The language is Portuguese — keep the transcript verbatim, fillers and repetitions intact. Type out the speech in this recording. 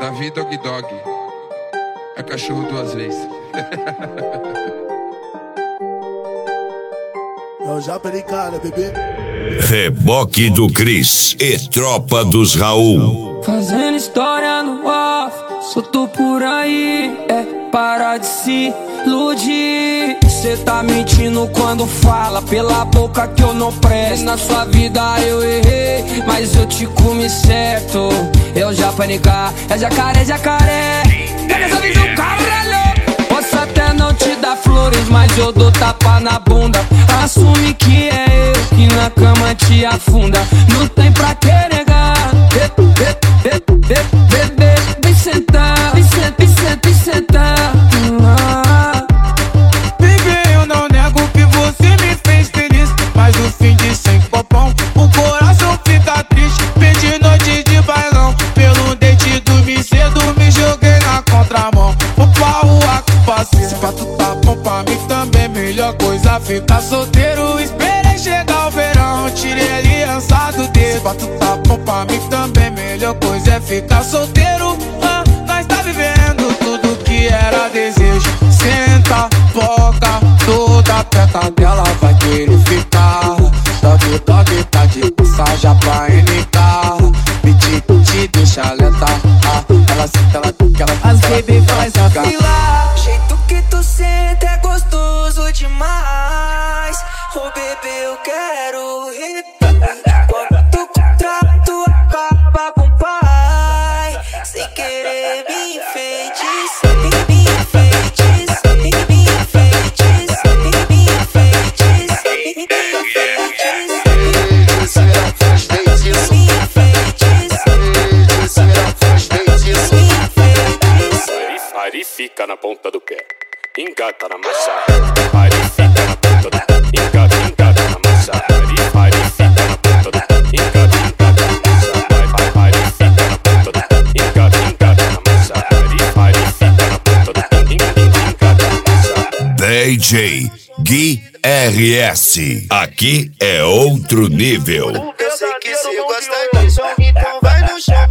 Davi Dog Dog. É cachorro duas vezes. É o Japa de cara, bebê. Reboque do Cris e Tropa dos Raul. Fazendo história no off, solto por aí, é para de se iludir. Cê tá mentindo quando fala pela boca que eu não presto. Na sua vida eu errei, mas eu te comi certo. Eu já panicar, é jacaré, jacaré. Pega essa visão, caralho. Posso até não te dar flores, mas eu dou tapa na bunda. Assume que é eu que na cama te afunda. Não tem pra que negar. Bebê, vem sentar, vem sentar, vem sentar, vem sentar. Bebê, eu não nego que você me fez feliz, mas no fim de sem popão o coração fica triste. Perdi noite de bailão, pelo dente dormi cedo, me joguei na contramão. Vou pra rua que passei. Se pra tu tá bom pra mim também, melhor coisa ficar solteiro. Esperei chegar o verão, tirei a aliança do dedo. Se pra tu tá bom pra mim também, melhor coisa é ficar solteiro. Ah, nós tá vivendo tudo que era desejo. Senta, foca, toda perto dela vai querer ficar. Dog, dog, tá de passagem pra N K. Me te, te deixa lenta. Ah, ela senta, ela fica, ela fica. As baby faz a fila. O jeito que tu senta é gostoso demais. Oh bebê, eu quero rir. Quando tu contrato acaba com o pai, sem querer me enfeitiça, me enfeitiça, me enfeitiça, me enfeitiça, me enfeitiça. Ari fica na ponta do pé, engata na massa. Ari fica na ponta do pé, engata, engata na massa. Ari, Ari fica na ponta do pé, engata, engata na massa. Ari fica na ponta do pé, engata, engata na massa. Ari, Ari fica na ponta do pé, engata na massa. D J Gui R S. Aqui é outro nível. Eu sei que cê gosta disso, então vai no chão.